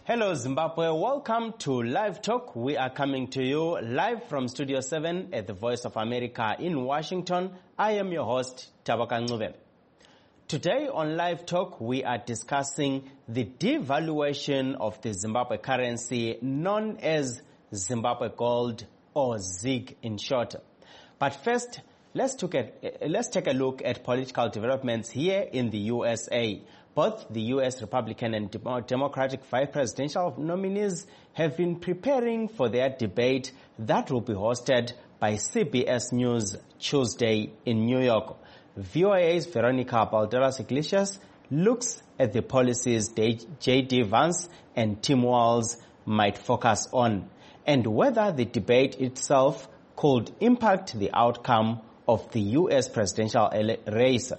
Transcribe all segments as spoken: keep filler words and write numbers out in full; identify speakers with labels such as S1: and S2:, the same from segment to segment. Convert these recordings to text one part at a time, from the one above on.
S1: Hello Zimbabwe, welcome to Live Talk. We are coming to you live from Studio seven at the Voice of America in Washington. I am your host, Tabaka Ncube. Today on Live Talk, we are discussing the devaluation of the Zimbabwe currency known as Zimbabwe Gold, or ZiG in short. But first, let's, took at, let's take a look at political developments here in the U S A. Both the U S Republican and Democratic vice presidential nominees have been preparing for their debate that will be hosted by C B S News Tuesday in New York. V O A's Veronica Balderas Iglesias looks at the policies J D Vance and Tim Walz might focus on, and whether the debate itself could impact the outcome of the U S presidential race.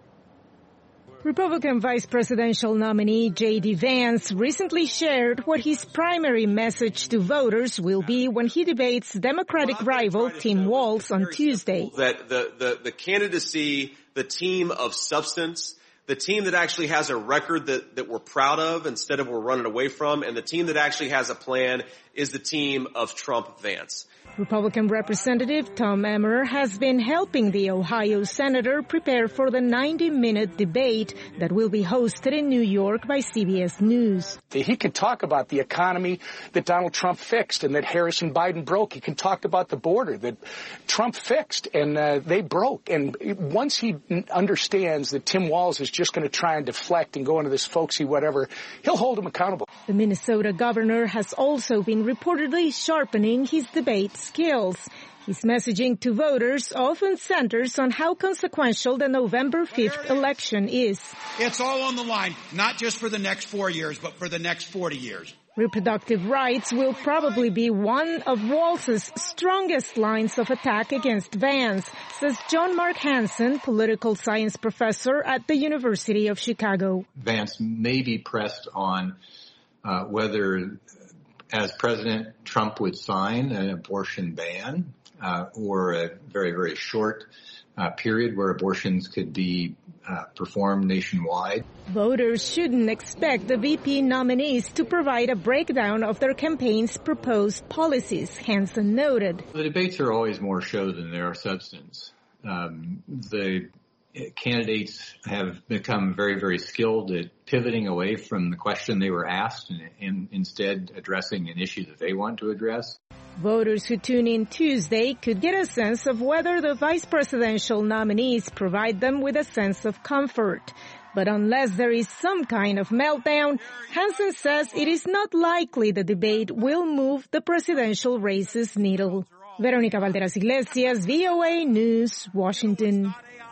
S2: Republican vice presidential nominee J D Vance recently shared what his primary message to voters will be when he debates Democratic rival Tim Walz on Tuesday.
S3: That the, the, the candidacy, the team of substance, the team that actually has a record that, that we're proud of instead of we're running away from, and the team that actually has a plan is the team of Trump-Vance.
S2: Republican Representative Tom Emmer has been helping the Ohio senator prepare for the ninety-minute debate that will be hosted in New York by C B S News.
S4: He can talk about the economy that Donald Trump fixed and that Harris and Biden broke. He can talk about the border that Trump fixed and uh, they broke. And once he understands that Tim Walz is just going to try and deflect and go into this folksy whatever, he'll hold him accountable.
S2: The Minnesota governor has also been reportedly sharpening his debate skills. His messaging to voters often centers on how consequential the November fifth election is.
S5: It's all on the line, not just for the next four years, but for the next forty years.
S2: Reproductive rights will probably be one of Walz's strongest lines of attack against Vance, says John Mark Hansen, political science professor at the University of Chicago.
S6: Vance may be pressed on uh, whether, as President Trump would sign an abortion ban uh, or a very, very short uh, period where abortions could be uh, performed nationwide.
S2: Voters shouldn't expect the V P nominees to provide a breakdown of their campaign's proposed policies, Hansen noted.
S6: The debates are always more show than they are substance. Um, the candidates have become very, very skilled at pivoting away from the question they were asked and, and instead addressing an issue that they want to address.
S2: Voters who tune in Tuesday could get a sense of whether the vice presidential nominees provide them with a sense of comfort. But unless there is some kind of meltdown, Hansen says it is not likely the debate will move the presidential race's needle. Veronica Balderas Iglesias, V O A News, Washington.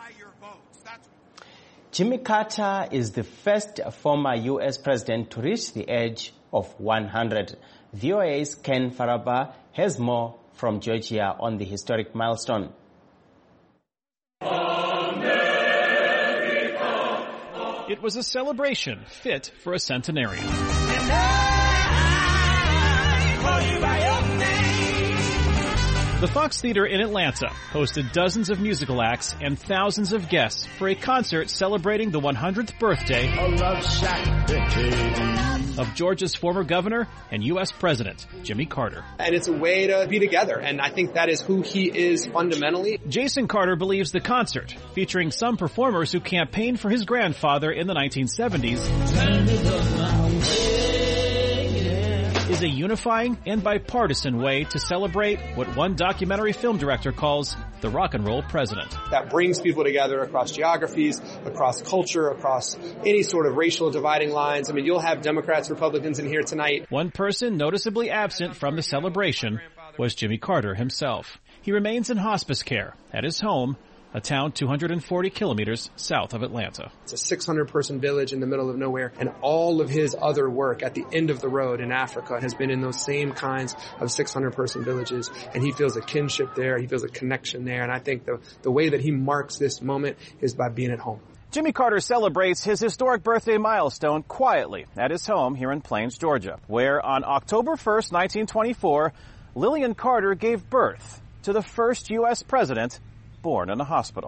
S1: Jimmy Carter is the first former U S president to reach the age of one hundred. V O A's Ken Faraba has more from Georgia on the historic milestone.
S7: America. It was a celebration fit for a centenarian. And I call you by your name. The Fox Theater in Atlanta hosted dozens of musical acts and thousands of guests for a concert celebrating the one hundredth birthday of Georgia's former governor and U S President, Jimmy Carter.
S8: And it's a way to be together, and I think that is who he is fundamentally.
S7: Jason Carter believes the concert, featuring some performers who campaigned for his grandfather in the nineteen seventies, is a unifying and bipartisan way to celebrate what one documentary film director calls the rock and roll president.
S8: That brings people together across geographies, across culture, across any sort of racial dividing lines. I mean, you'll have Democrats, Republicans in here tonight.
S7: One person noticeably absent from the celebration was Jimmy Carter himself. He remains in hospice care at his home, a town two hundred forty kilometers south of Atlanta.
S8: It's a six hundred person village in the middle of nowhere, and all of his other work at the end of the road in Africa has been in those same kinds of six hundred person villages, and he feels a kinship there, he feels a connection there, and I think the, the way that he marks this moment is by being at home.
S7: Jimmy Carter celebrates his historic birthday milestone quietly at his home here in Plains, Georgia, where on October first, nineteen twenty-four, Lillian Carter gave birth to the first U S president born in a hospital.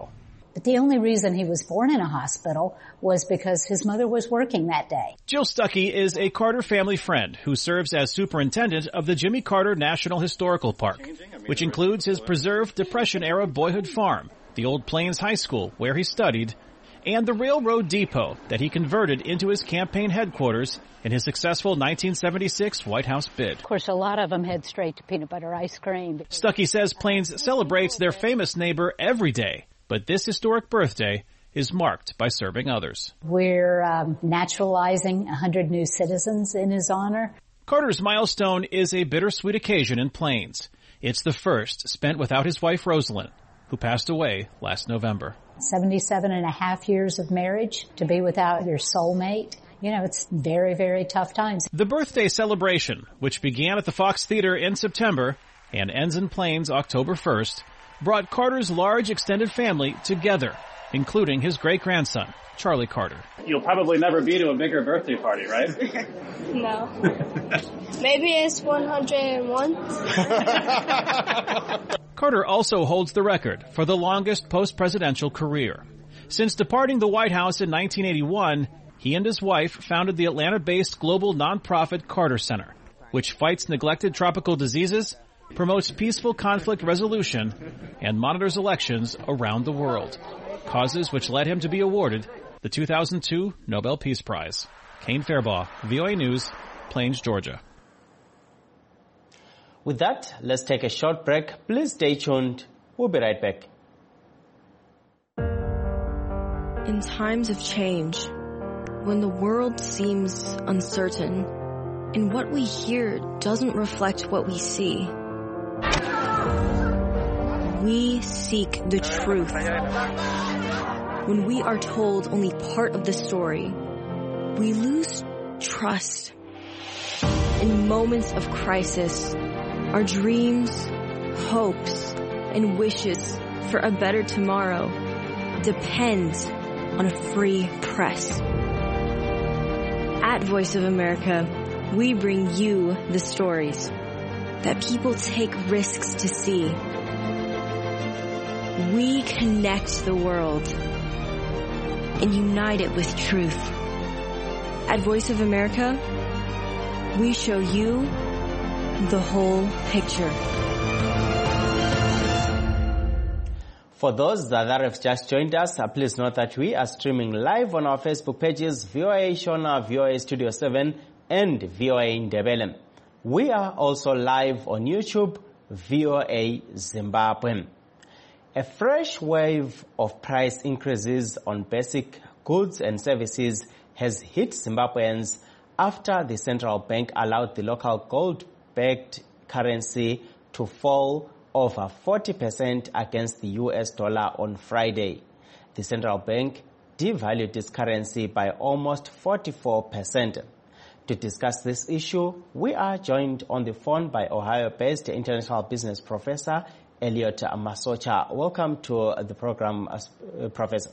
S9: But the only reason he was born in a hospital was because his mother was working that day.
S7: Jill Stuckey is a Carter family friend who serves as superintendent of the Jimmy Carter National Historical Park, which includes his preserved Depression-era boyhood farm, the Old Plains High School where he studied, and the railroad depot that he converted into his campaign headquarters in his successful nineteen seventy-six White House bid.
S9: Of course, a lot of them head straight to peanut butter ice cream.
S7: Stuckey says Plains celebrates their famous neighbor every day, but this historic birthday is marked by serving others.
S9: We're um, naturalizing one hundred new citizens in his honor.
S7: Carter's milestone is a bittersweet occasion in Plains. It's the first spent without his wife Rosalind, who passed away last November.
S9: seventy-seven and a half years of marriage to be without your soulmate. You know, it's very, very tough times.
S7: The birthday celebration, which began at the Fox Theater in September and ends in Plains October first, brought Carter's large extended family together, including his great-grandson, Charlie Carter.
S10: You'll probably never be to a bigger birthday party, right?
S11: No. Maybe it's one hundred one.
S7: Carter also holds the record for the longest post-presidential career. Since departing the White House in nineteen eighty-one, he and his wife founded the Atlanta-based global nonprofit Carter Center, which fights neglected tropical diseases, promotes peaceful conflict resolution, and monitors elections around the world, causes which led him to be awarded the two thousand two Nobel Peace Prize. Kane Fairbaugh, V O A News, Plains, Georgia.
S1: With that, let's take a short break. Please stay tuned. We'll be right back.
S12: In times of change, when the world seems uncertain, and what we hear doesn't reflect what we see, we seek the truth. When we are told only part of the story, we lose trust. In moments of crisis, our dreams, hopes, and wishes for a better tomorrow depend on a free press. At Voice of America, we bring you the stories that people take risks to see. We connect the world and unite it with truth. At Voice of America, we show you the whole picture.
S1: For those that have just joined us, uh, please note that we are streaming live on our Facebook pages, V O A Shona, V O A Studio seven, and V O A Ndebele. We are also live on YouTube, V O A Zimbabwe. A fresh wave of price increases on basic goods and services has hit Zimbabweans after the central bank allowed the local gold-backed currency to fall over forty percent against the U S dollar on Friday. The central bank devalued its currency by almost forty-four percent. To discuss this issue, we are joined on the phone by Ohio-based international business professor Elliot Masocha. Welcome to the program, uh, Professor.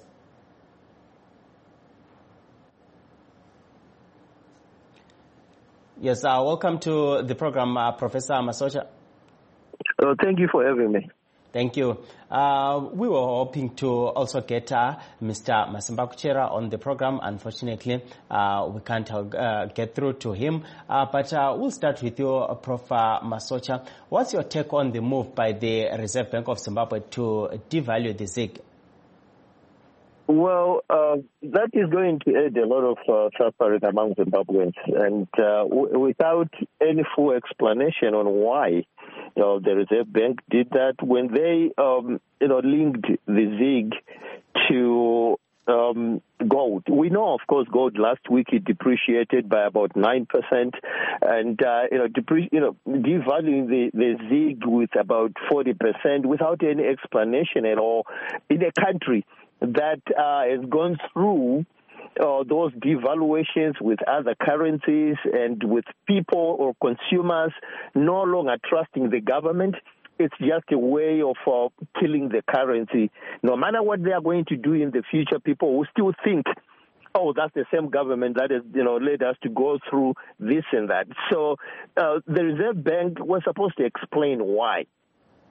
S1: Yes, uh, welcome to the program, uh, Professor Masocha.
S13: Uh, thank you for having me.
S1: Thank you. Uh, we were hoping to also get uh, Mister Masimba Kuchera on the program. Unfortunately, uh, we can't uh, get through to him. Uh, but uh, we'll start with you, uh, Professor Masocha. What's your take on the move by the Reserve Bank of Zimbabwe to devalue the ZiG?
S13: Well, uh, that is going to add a lot of uh, suffering among Zimbabweans, and uh, w- without any full explanation on why, you know, the Reserve Bank did that when they, um, you know, linked the ZiG to um, gold. We know, of course, gold last week it depreciated by about nine percent, and uh, you know, depre- you know, devaluing the the ZiG with about forty percent without any explanation at all in a country that uh, has gone through uh, those devaluations with other currencies and with people or consumers no longer trusting the government. It's just a way of uh, killing the currency. No matter what they are going to do in the future, people will still think, oh, that's the same government that has, you know, led us to go through this and that. So uh, the Reserve Bank was supposed to explain why.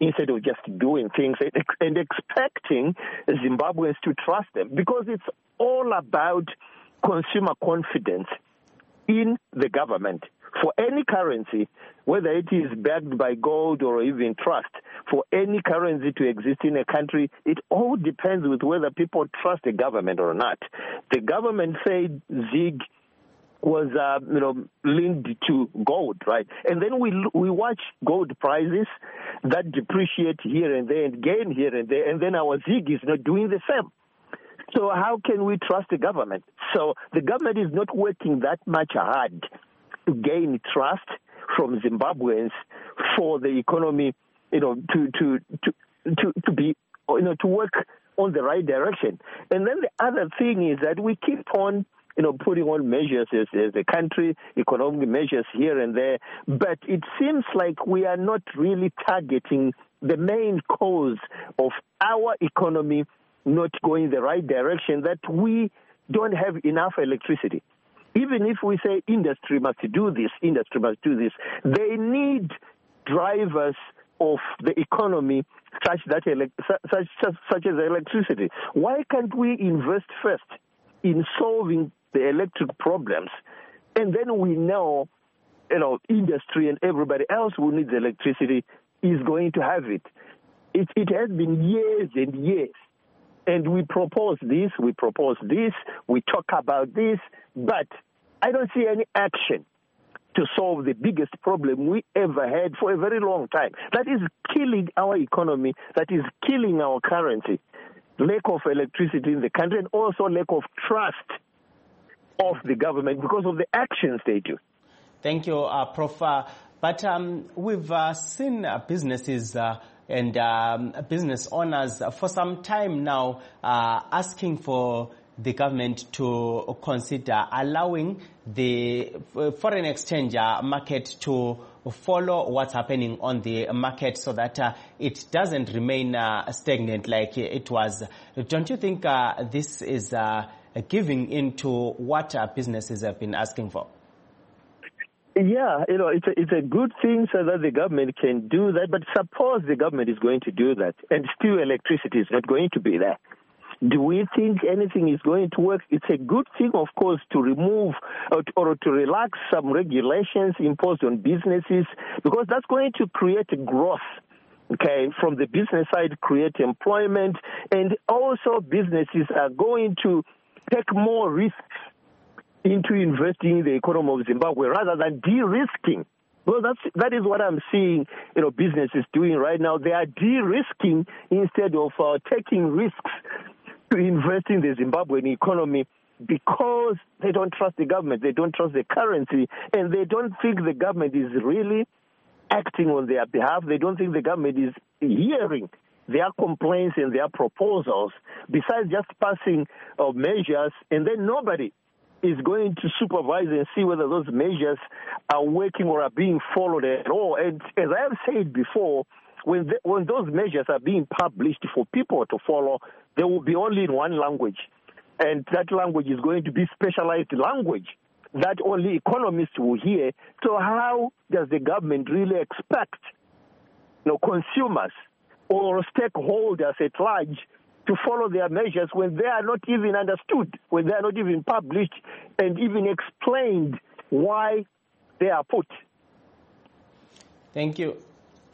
S13: instead of just doing things and, and expecting Zimbabweans to trust them, because it's all about consumer confidence in the government. For any currency, whether it is backed by gold or even trust, for any currency to exist in a country, it all depends with whether people trust the government or not. The government said ZiG was, uh, you know, linked to gold, right? And then we we watch gold prices that depreciate here and there and gain here and there, and then our ZiG is not doing the same. So how can we trust the government? So the government is not working that much hard to gain trust from Zimbabweans for the economy, you know, to to to to, to be, you know, to work on the right direction. And then the other thing is that we keep on, you know, putting on measures as, as a country, economic measures here and there, but it seems like we are not really targeting the main cause of our economy not going the right direction, that we don't have enough electricity. Even if we say industry must do this, industry must do this, they need drivers of the economy such that such, such, such as electricity. Why can't we invest first in solving the electric problems, and then we know, you know, industry and everybody else who needs electricity is going to have it. It, it has been years and years, and we propose this, we propose this, we talk about this, but I don't see any action to solve the biggest problem we ever had for a very long time. That is killing our economy, that is killing our currency, lack of electricity in the country, and also lack of trust of the government because of the actions they do.
S1: Thank you, uh, Professor. But um, we've uh, seen uh, businesses uh, and um, business owners uh, for some time now uh, asking for the government to consider allowing the foreign exchange market to follow what's happening on the market so that uh, it doesn't remain uh, stagnant like it was. Don't you think uh, this is uh, giving into what uh, businesses have been asking for?
S13: Yeah, you know, it's a, it's a good thing so that the government can do that, but suppose the government is going to do that and still electricity is not going to be there. Do we think anything is going to work? It's a good thing, of course, to remove or to, or to relax some regulations imposed on businesses, because that's going to create growth, okay, from the business side, create employment, and also businesses are going to take more risks into investing in the economy of Zimbabwe rather than de-risking. Well, that's, that is what I'm seeing, you know, businesses doing right now. They are de-risking instead of uh, taking risks to invest in the Zimbabwean economy because they don't trust the government, they don't trust the currency, and they don't think the government is really acting on their behalf. They don't think the government is hearing their complaints and their proposals, besides just passing uh, measures, and then nobody is going to supervise and see whether those measures are working or are being followed at all. And as I have said before, when the, when those measures are being published for people to follow, they will be only in one language. And that language is going to be specialized language that only economists will hear. So how does the government really expect, you know, consumers or stakeholders at large to follow their measures when they are not even understood, when they are not even published and even explained why they are put?
S1: Thank you.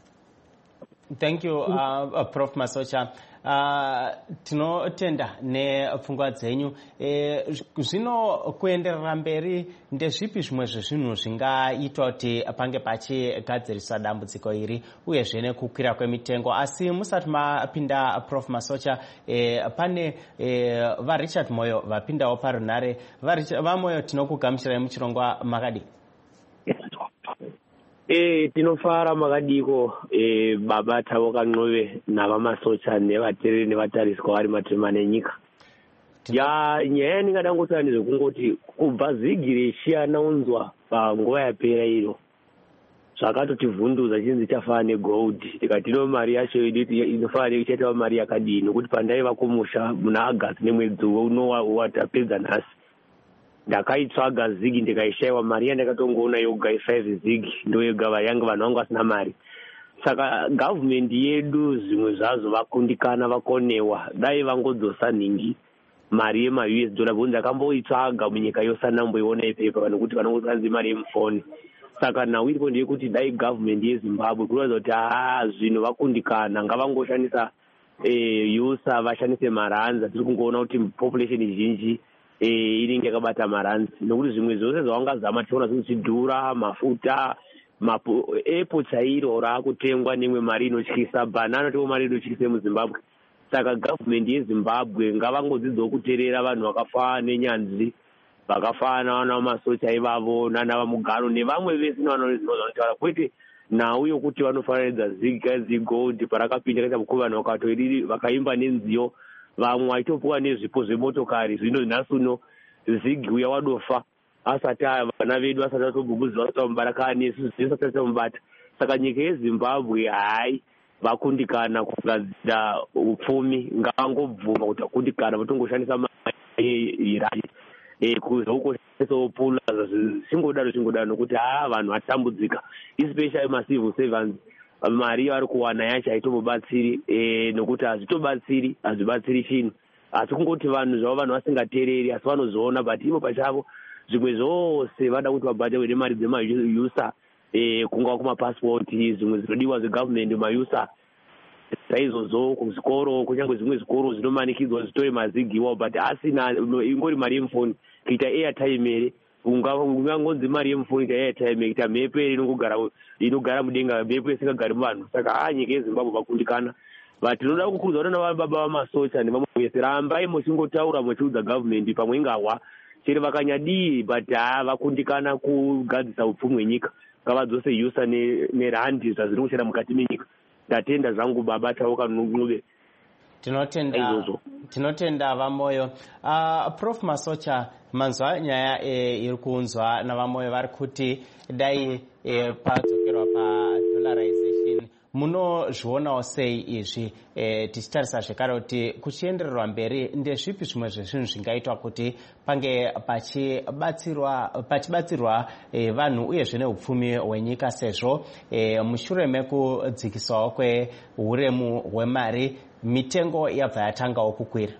S1: Thank you, uh, uh, Professor Masocha. Uh, tinotenda nepfungwa dzenyu. E, zvino kuenderera mberi ndezvipi zvimwe zvezvinhu zvingaitwa kuti pange pachigadziriswa dambudziko iri uyezve nekukwira kwemitengo? Asi musati mapinda Professor Masocha, e, pane e, vaRichard Moyo vapindawo parunare. VaMoyo, tinokugamuchirai muchirongwa makadi.
S14: Eh tinofara makadiko eh baba Thaboka Ncube nabamasocha nevatereri nevatariswa vari matema nenyika. Ya nyaya ndingadangoti ndezvekungoti kubva ZiG reshiyana unzwa panguva yapera iro zvakatotivhundudza chinzi chafana negold. Tikati no mari yacho inofana ichaita mari yakadini nokuti pandaiva kumusha muna August nemwedzi uno watapedza nhasi ndakaitsvaga ZiG ndikaishayiwa mari yandakatongoona yoga five ZiG ndo yoga vayanga vanhu vangu vasina mari. saka gavhumendi yedu zvimwe zvazo vakundikana vakonewa dai vangodzosa ningi mari yema U S dollar bonzi akamboitsvaga munyika yose anamboiona ipepa nekuti vanongosanzi mari yemufoni. Saka nhau iripo ndeyekuti dai gavhumendi yeZimbabwe kuratidza kuti haa zvino vakundikana ngavangoshandisa eh, yusa vashandise maranzi. Tiri kungoona kuti population zhinji eh, inenge yakabata maranzi nokuti zvimwe zvose zvavangazama tiona zvinodhura mafuta mapo epo chairo raakutengwa nemwe mari inotyisa banana tiwo mari inotyisa muZimbabwe. Saka gavhumendi yeZimbabwe ngavangodzidzawo kuteerera vanhu vakafa nenyanzvi vakafana vana vamasocha ivavo nana vamugaro nevamwe vese vanotaura kwete nhau yokuti vanofananidza zigold parakapinda kaita mukuva vanhu vakatoiriri vakaimba nenziyo vamwe vaitopuwa nezvipo zvemotokari. Zvino nhasi uno zigi uya wadofa asati vana vedu asati atobvumbudzwa asati amubata kana nesu zvisati atamubata. Saka nyika yeZimbabwe hai vakundikana kugadzira upfumi ngavangobvuma kuti vakundikana vatongoshandisa mari kuzokoshesawo pula zvingodaro zvingodaro nokuti haa vanhu vatambudzika especially macivil servants mari yavari kuwana yacho haitobobatsiri nokuti hazvitobatsiri hazvibatsiri chinhu asi kungoti vanhu zvavo vanhu vasingateereri asi vanozviona but imo pachavo zvimwe zvose vada kuti vabhatirwe nemari dzemayusa kungava kumapasipoti zvimwe zvinodiwa zvegavhumendi mayusa saizvozvo kuzvikoro kunyange zvimwe zvikoro zvinomanikidzwa zvitore mazigiwa but asina ingori mari yemufoni kuita airtime ere ungangonzi mari yemufoni kuita airtime kuita mhepo ere inongogara inogara mudenga mhepo isingagari muvanhu. Saka haa nyika yeZimbabwe vakundikana but tinoda kukurudzwa kuti navababa vamasocha nevamwe vese rambai muchingotaura muchiudza gavhumendi pamwe ingawa chero vakanyadii but haa vakundikana kugadzisa upfumi hwenyika ngavadzose yusa nerandi zvazviri kushanda mukati menyika. Ndatenda zvangu baba Tauka Ncube.
S1: Tinotenda tinotenda vamoyo. Uh, Prof Masocha manzwa nyaya e, iri kunzwa navamoyo vari kuti dai e, padzokerwa pa dollarization munozvionawo sei izvi e, tichitarisa zvekare kuti kuchiendererwa mberi ndezvipi zvimwe zvezvinhu zvingaitwa kuti pange pachibatsirwa pachibatsirwa e, vanhu uyezve neupfumi hwenyika sezvo e, mushure mekudzikisawo kwehuremu hwemari mitengo yabva yatangawo kukwira?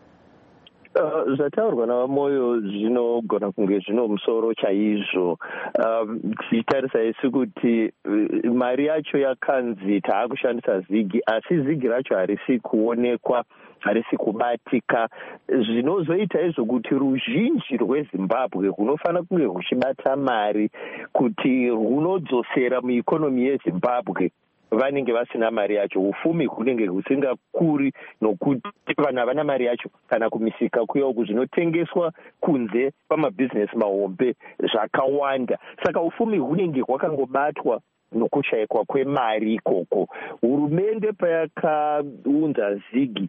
S13: Uh, zvataurwa navamoyo zvinogona kunge zvino musoro chaizvo. Um, tichitarisa isi kuti uh, mari yacho yakanzi taakushandisa zigi asi zigi racho harisi kuonekwa harisi kubatika. Zvinozoita izvo kuti ruzhinji rweZimbabwe runofanira kunge ruchibata mari kuti runodzosera muikonomi yeZimbabwe vanenge vasina mari yacho. Ufumi hunenge husingakuri nokuti vanhu havana mari yacho kana kumisika kuya uku zvinotengeswa kunze pamabhizinesi mahombe zvakawanda. Saka ufumi hunenge hwakangobatwa nokushayikwa kwemari ikoko. Hurumende payakaunza zigi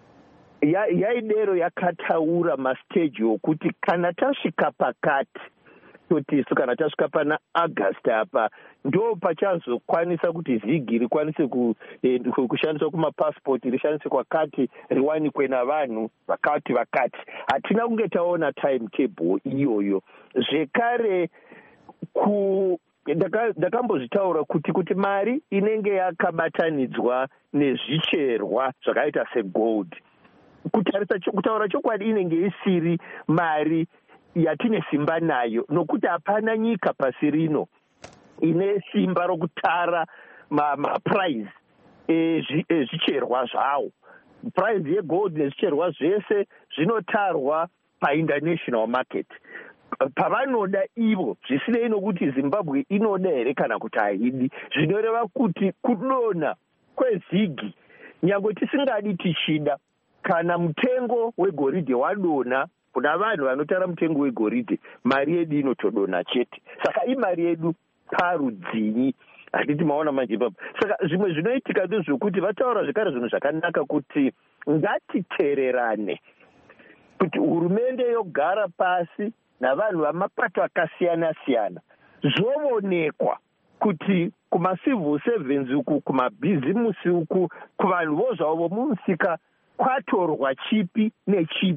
S13: yaidero yakataura mastage okuti kana tasvika pakati kuti isu kana tasvika pana August apa ndo pachazokwanisa kuti zigi rikwanise ku, eh, kushandiswa kumapasipoti rishandiswe kwakati riwanikwe navanhu vakati vakati. Hatina kunge taona timetable iyoyo. Zvekare ku ndakambozvitaura kuti kuti mari inenge yakabatanidzwa nezvicherwa zvakaita segold kutarisa kutaura chokwadi inenge isiri mari yatine simba nayo nokuti hapana nyika pasi rino ine simba rokutara maprice ezvicherwa zvawo. Price yegold nezvicherwa zvese zvinotarwa painternational market pavanoda ivo zvisinei nokuti Zimbabwe inoda here kana kuti haidi. Zvinoreva kuti kudona kwezigi nyange tisingadi tichida kana mutengo wegoridhe wadona kuna vanhu vanotara mutengo wegoridhe mari yedu inotodona chete. Saka imari yedu parudzinyi hatiti maona manje ipapo. Saka zvimwe zvinoitika ndezvokuti vataura zvekare zvinhu zvakanaka kuti ngatiteererane kuti hurumende yogara pasi navanhu vamapato akasiyana siyana zvoonekwa kuti kumacivil servants uku kumabhizimusi uku kuvanhu vo zvavo vomusika kwatorwa chipi nechipi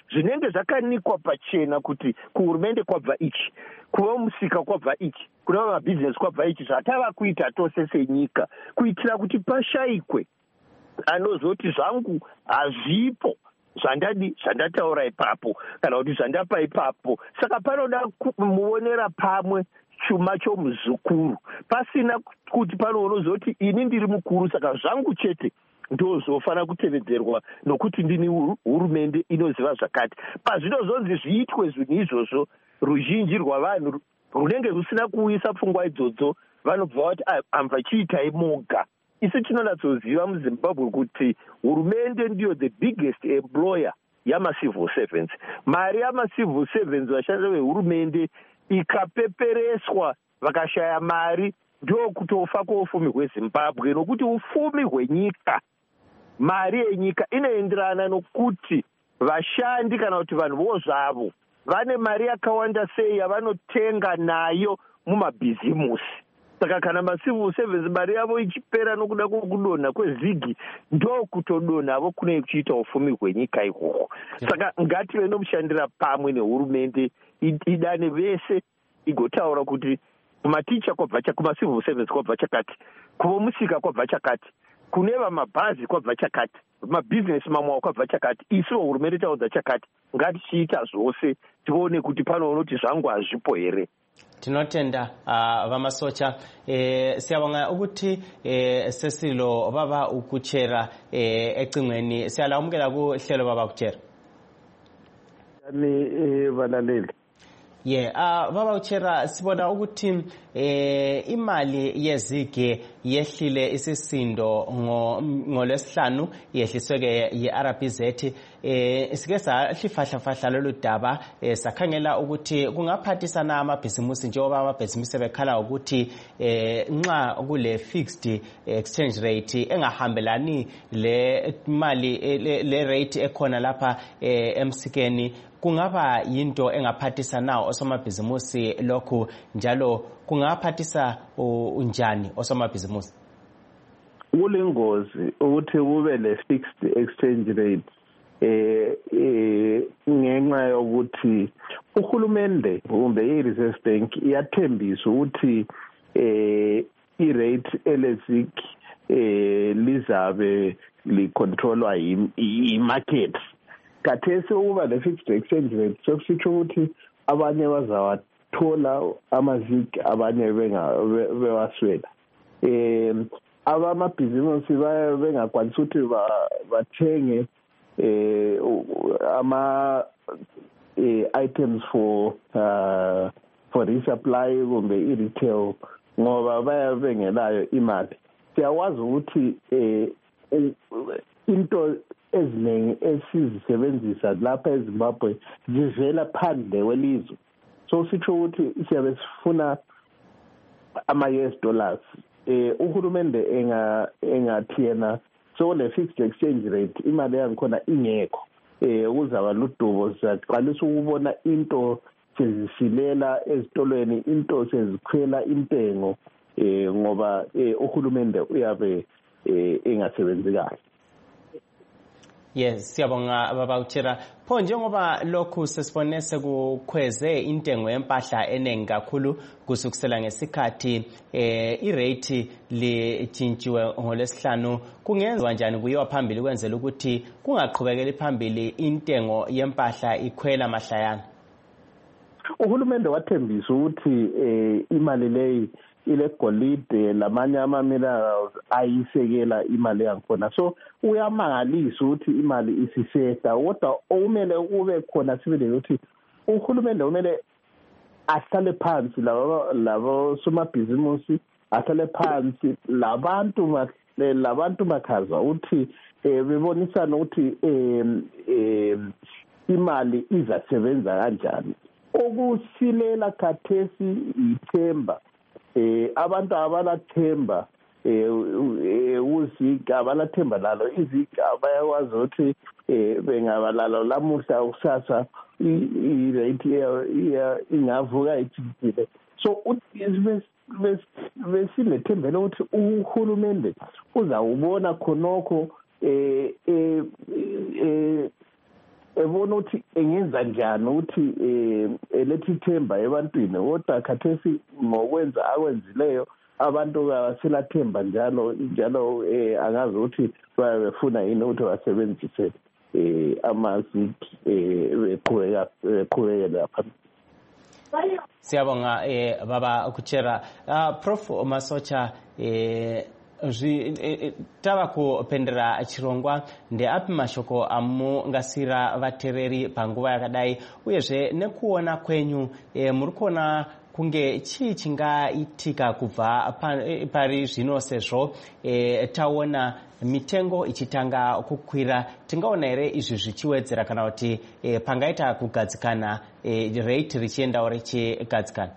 S13: zvinenge zvakanikwa pachena kuti kuhurumende kwabva ichi, kuva musika kwabva ichi, kuna mabhizinesi kwabva ichi, zvatava kuita tose senyika kuitira kuti pashayikwe anozoti zvangu hazvipo zvandadi zvandataura ipapo kana kuti zvandapa ipapo. Saka panoda kumuonera pamwe chuma chomuzukuru pasina kuti panoonozoti ini ndiri mukuru saka zvangu chete ndozofanira kutevedzerwa nokuti ndini hurumende inoziva zvakati. Pazvinozonzi zviitwe zvinhu izvozvo, ruzhinji rwavanhu runenge rusina kuuyisa pfungwa idzodzo vanobva vati amva chiitai moga. Isu tinonatsoziva muZimbabwe kuti hurumende ndiyo the biggest employer yamacivil servants. Mari yamacivil servants vashandi vehurumende ikapepereswa vakashaya mari ndo kutofa kwoufumi hweZimbabwe, nokuti ufumi hwenyika, mari yenyika inoenderana nokuti vashandi kana kuti vanhu vo zvavo vane mari yakawanda sei yavanotenga nayo mumabhizimusi. Saka kana macivil service mari yavo ichipera nokuda kwokudonha kwezigi ndo kutodonhavo kune kuchiita ufumi hwenyika ihwohwo. Saka ngative nomushandira pamwe nehurumende idane vese igotaura kuti kumaticha kwabva chakati, kumacivil service kwabva chakati, kuvomusika kwabva chakati, kune vamabhazi kwabva chakati, mabhizinesi mamwawo kwabva chakati, isuwo hurumende taudza chakati. Ngatichiita zvose tione kuti panoonoti zvangu hazvipo here.
S1: Tinotenda uh, vamasocha eh, siyabonga ukuthi eh, sesilo baba ukuchera eh, ecingweni siyalaumukela kuhlelo baba kuchera.
S15: Yani eh, balaleli
S1: Yeah, uh, baba uchera sibona ukuthi eh imali yezige yehlile isisindo ngo ngolesihlanu yehlisweke ye-R B Z eh sike sahlifahla fahla lolu daba eh, sakhangela ukuthi kungaphathisana amabhizimusi njengoba amabhizimusi bekhala ukuthi eh nxa kule fixed exchange rate engahambelani le mali le, le rate ekhona lapha eh, emsikeni kungaba yinto engaphathisa nawo osomabhizimusi lokhu njalo kungaphathisa unjani osomabhizimusi?
S15: Kulengozi ukuthi kube le fixed exchange rate eh eh ngenxa yokuthi uhulumende kumbe i-Reserve Bank iyathembisa ukuthi eh i-rate elezig eh lizabe licontrolwa yi-market. Kathesi ukuba le fixed exchange rate sokusitsho ukuthi abanye bazawathola amazigi abanye bewaswela. Um abamabhizimusi bengakwanisa ukuthi bathenge ama items for uh, for resupply kumbe i-retail ngoba bayabe bengelayo imali. Siyawazi ukuthi into eziningi esizisebenzisa lapha eZimbabwe zivela phandle kwelizwe. So sitsho ukuthi siyabe sifuna ama-U S dollars. Eh uhulumende enga engathiyena so le fixed exchange rate imali yangikhona ingekho. Eh kuzaba ludubo siyaqalisa ukubona into sezisilela ezitolweni, into sezikhwela intengo eh ngoba uhulumende uyabe engasebenzi kahle.
S1: Yes, siyabonga baba uchera. Pho njengoba lokhu sesibone sekukhweze intengo yempahla eningi kakhulu kusukusela ngesikhathi eh irate litshintshiwe ngolesihlanu, kungenziwa kanjani kuyiwa phambili kwenzela ukuthi kungaqhubekeli phambili intengo yempahla ikhwela mahlayana?
S15: Uhulumende wathembisa ukuthi eh imali leyi ile golide lamanye ama minerals ayisekela imali yankhona. So uyamangalisa ukuthi imali isisehla, kodwa okumele kube khona sibele ukuthi uhulumende umele ahlale phansi labo labo somabhizimusi, ahlale phansi labantu labantu bakhaza ukuthi bebonisana ukuthi imali izasebenza kanjani. Okusilela khathesi ithemba. Eh abantu abalathemba eh uzika abalathemba lalo izika bayakwazi ukuthi eh bengabalalo lamuhla ukusasa i-rate ingavuka ithile. So besinethemba lokuthi uhulumende uzawubona khonokho eh eh ebona ukuthi engenza njani ukuthi elethe ithemba ebantwini kodwa khathesi ngokwenza akwenzileyo abantu abaselathemba njalo njalo angazi ukuthi bayafuna yini ukuthi basebenzise amaziki beqhubeka beqhubekela phambili.
S1: Siyabonga baba Kuchera. Prof Masocha, tava kupendera chirongwa ndeapi mashoko amungasira vatereri panguva yakadai uyezve nekuona kwenyu muri kuona kunge chii chingaitika kubva pari zvino sezvo taona mitengo ichitanga kukwira, tingaona here izvi zvichiwedzera kana kuti pangaita kugadzikana rate richiendawo richigadzikana?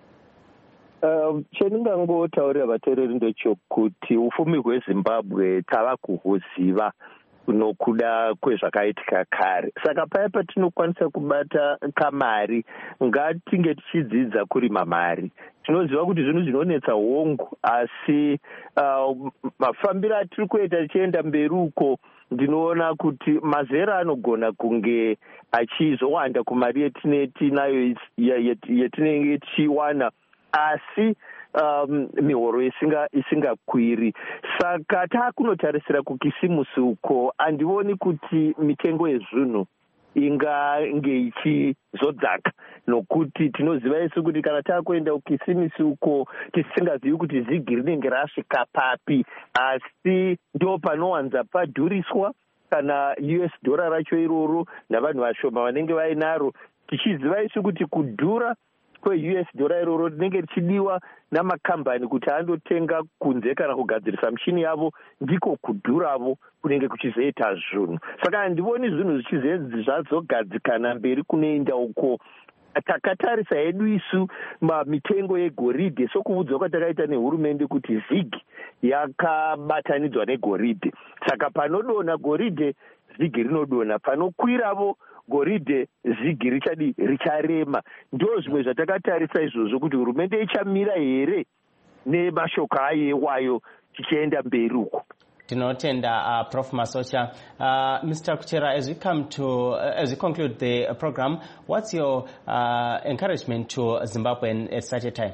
S13: Chendingangotaurira vateereri ndechokuti ufumi hweZimbabwe tava kuhuziva nokuda kwezvakaitika kare. Saka paya patinokwanisa kubata kamari, ngatinge tichidzidza kurima mari. Tinoziva kuti zvinhu zvinonetsa hongu, asi uh, mafambiro atiri kuita tichienda mberi uko, ndinoona kuti mazera anogona kunge achizowanda kumari yetinetinayo yetinenge tichiwana, asi um, mihoro isinga isingakwiri. Saka takunotarisira kukisimusi uko, andivoni kuti mitengo yezvinhu ingange ichizodzaka, nokuti tinoziva isu kuti kana takuenda kukisimisi uko tisingazivi kuti zigi rinenge rasvika papi, asi ndo panowanza padhuriswa kana U S dollar racho iroro navanhu vashoma vanenge vainaro, tichiziva isu kuti kudhura kwe-U S dollar iroro rinenge richidiwa namakambani kuti andotenga kunze kana kugadzirisa mishini yavo, ndiko kudhuravo kunenge kuchizoita zvinhu. Saka handivoni zvinhu zvichizenzi zvazogadzikana mberi kunoenda uko. Takatarisa hedu isu mitengo yegoridhe, sokuudzwa kwatakaita nehurumende kuti zigi yakabatanidzwa negoridhe. Saka panodona goridhe, zigi rinodona. Panokwiravo goridhe, zigi richadi richarema. Ndo zvimwe zvatakatarisa izvozvo kuti hurumende ichamira here nemashoko ayewayo tichienda mberi uko.
S1: Tinotenda uh, Prof Masocha. Uh, Mister Kuchera, as we come to, uh, as we conclude the uh, program, what's your uh, encouragement to Zimbabwe at such a time?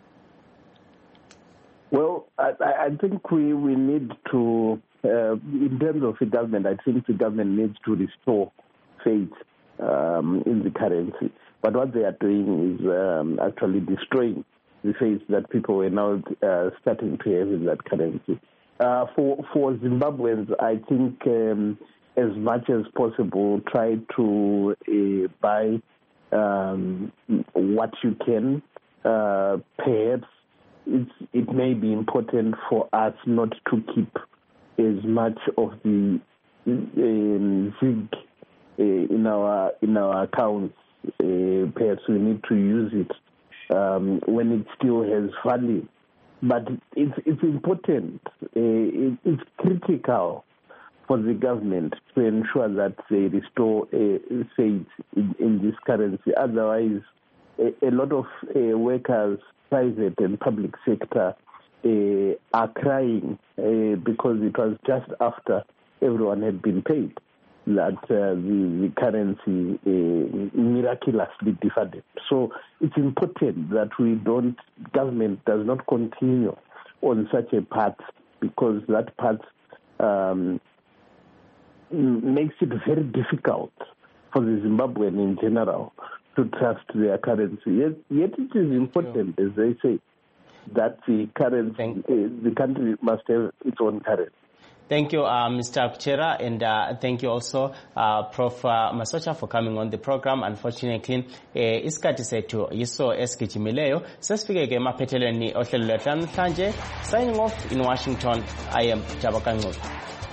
S15: Well, I, I think we, we need to, uh, in terms of the government, I think the government needs to restore faith um, in the currency. But what they are doing is um, actually destroying the faith that people were now uh, starting to have in that currency. Uh, for for Zimbabweans, I think um, as much as possible, try to uh, buy um, what you can. Uh, perhaps it's, it may be important for us not to keep as much of the um, zig uh, in our in our accounts. Uh, perhaps we need to use it um, when it still has value. But it's it's important, uh, it, it's critical for the government to ensure that they restore uh, faith in, in this currency. Otherwise, a, a lot of uh, workers, private and public sector, uh, are crying uh, because it was just after everyone had been paid that uh, the, the currency uh, miraculously devalued. So it's important that we don't, government does not continue on such a path, because that path um, makes it very difficult for the Zimbabwean in general to trust their currency. Yet, yet it is important, as they say, that the currency, uh, the country must have its own currency.
S1: Thank you, uh, Mister Kuchera, and uh, thank you also, uh, Prof Uh, Masocha, for coming on the program. Unfortunately, eh, isikati setu yiso eskichimileyo sesifike maphethelweni ohlelo lwethu namhlanje. Signing off in Washington, I am Tabaka Ngcuva.